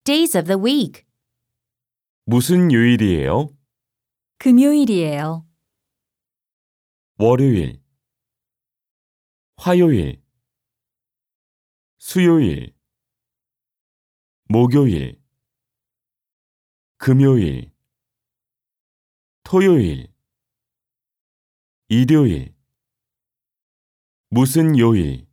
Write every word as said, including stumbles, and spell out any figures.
days of the week? 무슨 요일이에요? 금요일이에요. 월요일, 화요일, 수요일, 목요일, 금요일, 토요일, 일요일. 무슨 요일?